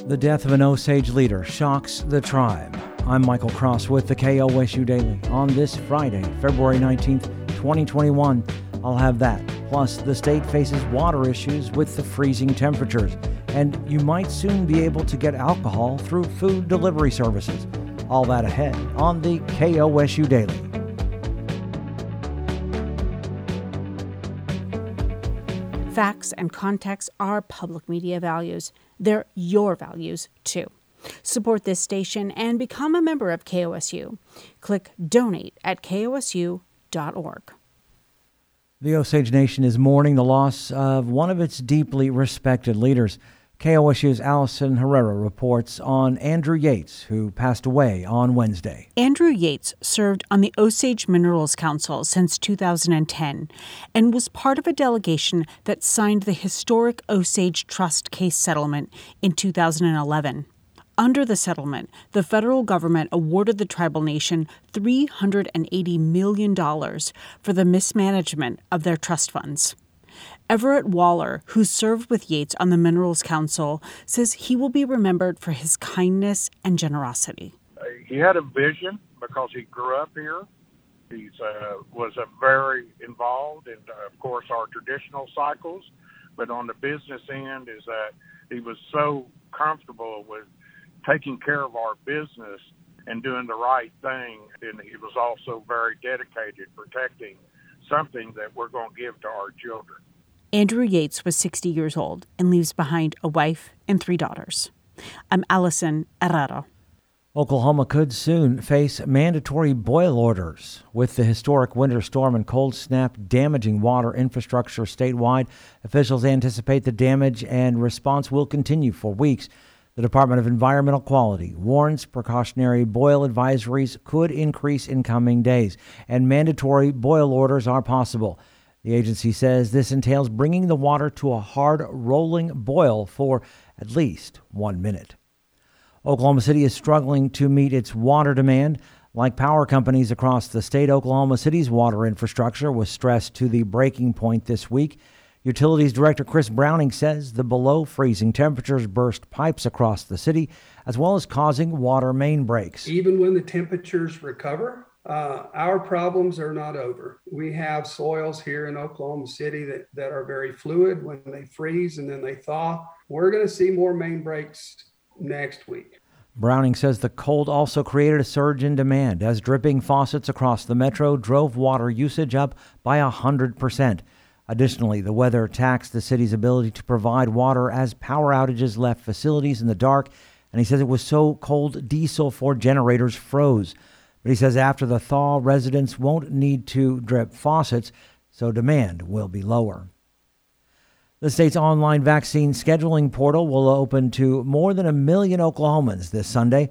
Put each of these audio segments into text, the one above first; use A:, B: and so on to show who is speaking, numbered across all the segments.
A: The death of an Osage leader shocks the tribe. I'm Michael Cross with the KOSU Daily. On this Friday, February 19th, 2021, I'll have that. Plus, the state faces water issues with the freezing temperatures. And you might soon be able to get alcohol through food delivery services. All that ahead on the KOSU Daily.
B: Facts and context are public media values. They're your values, too. Support this station and become a member of KOSU. Click donate at kosu.org.
A: The Osage Nation is mourning the loss of one of its deeply respected leaders. KOSU's Allison Herrera reports on Andrew Yates, who passed away on Wednesday.
B: Andrew Yates served on the Osage Minerals Council since 2010 and was part of a delegation that signed the historic Osage Trust case settlement in 2011. Under the settlement, the federal government awarded the tribal nation $380 million for the mismanagement of their trust funds. Everett Waller, who served with Yates on the Minerals Council, says he will be remembered for his kindness and generosity.
C: He had a vision because he grew up here. He was very involved in, of course, our traditional cycles. But on the business end is that he was so comfortable with taking care of our business and doing the right thing. And he was also very dedicated protecting something that we're going to give to our children.
B: Andrew Yates was 60 years old and leaves behind a wife and 3 daughters. I'm Allison Herrera.
A: Oklahoma could soon face mandatory boil orders. With the historic winter storm and cold snap damaging water infrastructure statewide, officials anticipate the damage and response will continue for weeks. The Department of Environmental Quality warns precautionary boil advisories could increase in coming days, and mandatory boil orders are possible. The agency says this entails bringing the water to a hard rolling boil for at least 1 minute. Oklahoma City is struggling to meet its water demand. Like power companies across the state, Oklahoma City's water infrastructure was stressed to the breaking point this week. Utilities Director Chris Browning says the below freezing temperatures burst pipes across the city, as well as causing water main breaks.
D: Even when the temperatures recover, our problems are not over. We have soils here in Oklahoma City that are very fluid when they freeze and then they thaw. We're going to see more main breaks next week.
A: Browning says the cold also created a surge in demand as dripping faucets across the metro drove water usage up by 100%. Additionally, the weather taxed the city's ability to provide water as power outages left facilities in the dark, and he says it was so cold diesel for generators froze. But he says after the thaw, residents won't need to drip faucets, so demand will be lower. The state's online vaccine scheduling portal will open to more than 1 million Oklahomans this Sunday.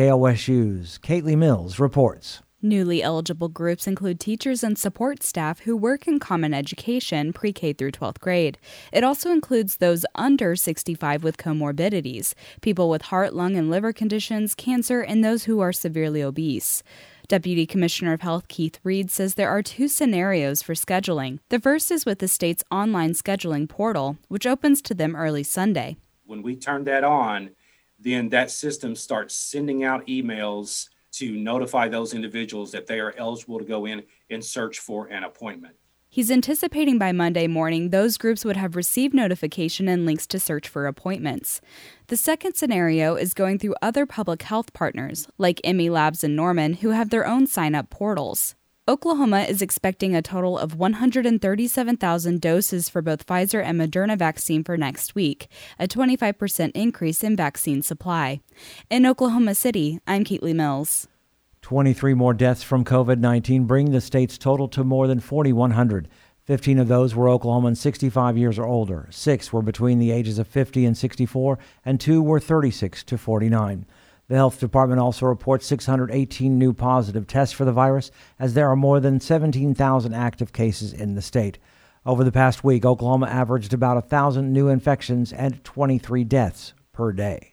A: KOSU's Caitlin Mills reports.
E: Newly eligible groups include teachers and support staff who work in common education pre-K through 12th grade. It also includes those under 65 with comorbidities, people with heart, lung, and liver conditions, cancer, and those who are severely obese. Deputy Commissioner of Health Keith Reed says there are 2 scenarios for scheduling. The first is with the state's online scheduling portal, which opens to them early Sunday.
F: When we turn that on, then that system starts sending out emails to notify those individuals that they are eligible to go in and search for an appointment.
E: He's anticipating by Monday morning those groups would have received notification and links to search for appointments. The second scenario is going through other public health partners, like Emmy Labs and Norman, who have their own sign-up portals. Oklahoma is expecting a total of 137,000 doses for both Pfizer and Moderna vaccine for next week, a 25% increase in vaccine supply. In Oklahoma City, I'm Caitlin Mills.
A: 23 more deaths from COVID-19 bring the state's total to more than 4,100. 15 of those were Oklahomans 65 years or older. 6 were between the ages of 50 and 64, and 2 were 36 to 49. The health department also reports 618 new positive tests for the virus, as there are more than 17,000 active cases in the state. Over the past week, Oklahoma averaged about 1,000 new infections and 23 deaths per day.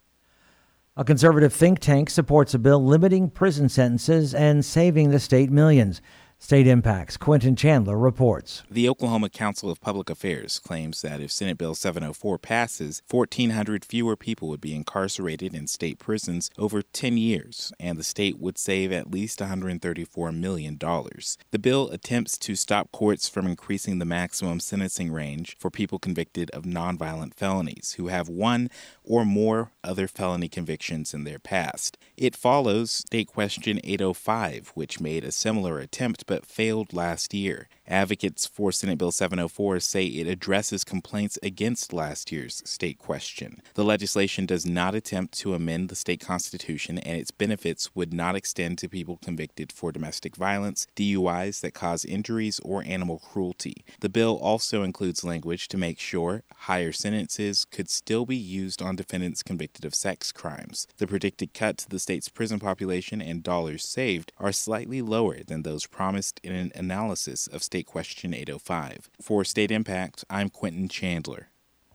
A: A conservative think tank supports a bill limiting prison sentences and saving the state millions. State Impact's Quentin Chandler reports.
G: The Oklahoma Council of Public Affairs claims that if Senate Bill 704 passes, 1,400 fewer people would be incarcerated in state prisons over 10 years, and the state would save at least $134 million. The bill attempts to stop courts from increasing the maximum sentencing range for people convicted of nonviolent felonies who have one or more other felony convictions in their past. It follows State Question 805, which made a similar attempt but failed last year. Advocates for Senate Bill 704 say it addresses complaints against last year's state question. The legislation does not attempt to amend the state constitution, and its benefits would not extend to people convicted for domestic violence, DUIs that cause injuries, or animal cruelty. The bill also includes language to make sure higher sentences could still be used on defendants convicted of sex crimes. The predicted cut to the state's prison population and dollars saved are slightly lower than those promised in an analysis of State Question 805. For State Impact, I'm Quentin Chandler.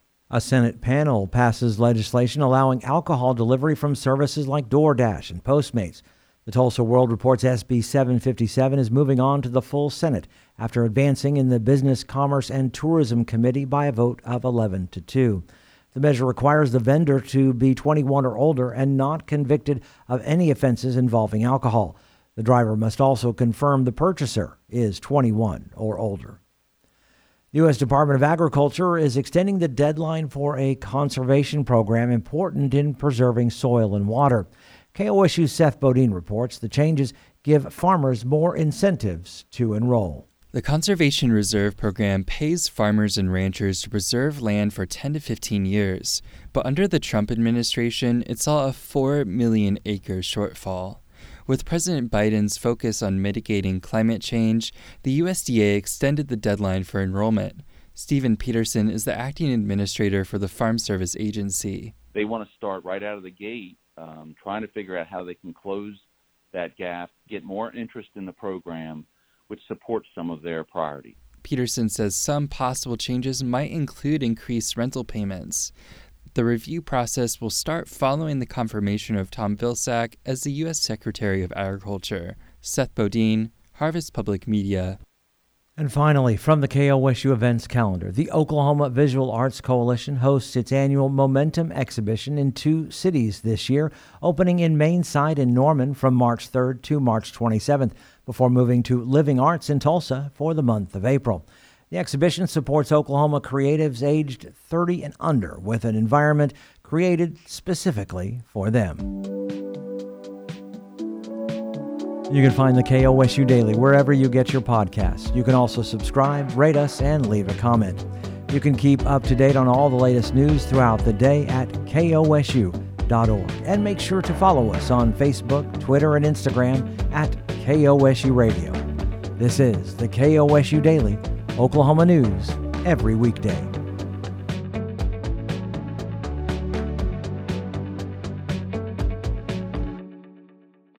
A: A Senate panel passes legislation allowing alcohol delivery from services like DoorDash and Postmates. The Tulsa World Report's SB 757 is moving on to the full Senate after advancing in the Business, Commerce, and Tourism Committee by a vote of 11-2. The measure requires the vendor to be 21 or older and not convicted of any offenses involving alcohol. The driver must also confirm the purchaser is 21 or older. The U.S. Department of Agriculture is extending the deadline for a conservation program important in preserving soil and water. KOSU's Seth Bodine reports the changes give farmers more incentives to enroll.
H: The Conservation Reserve Program pays farmers and ranchers to preserve land for 10 to 15 years, but under the Trump administration, it saw a 4 million acre shortfall. With President Biden's focus on mitigating climate change, the USDA extended the deadline for enrollment. Stephen Peterson is the acting administrator for the Farm Service Agency.
I: They want to start right out of the gate, trying to figure out how they can close that gap, get more interest in the program, which supports some of their priorities.
H: Peterson says some possible changes might include increased rental payments. The review process will start following the confirmation of Tom Vilsack as the U.S. Secretary of Agriculture. Seth Bodine, Harvest Public Media.
A: And finally, from the KOSU events calendar, the Oklahoma Visual Arts Coalition hosts its annual Momentum exhibition in 2 cities this year, opening in Mainside in Norman from March 3rd to March 27th, before moving to Living Arts in Tulsa for the month of April. The exhibition supports Oklahoma creatives aged 30 and under with an environment created specifically for them. You can find the KOSU Daily wherever you get your podcasts. You can also subscribe, rate us, and leave a comment. You can keep up to date on all the latest news throughout the day at kosu.org. And make sure to follow us on Facebook, Twitter, and Instagram at KOSU Radio. This is the KOSU Daily, Oklahoma news every weekday.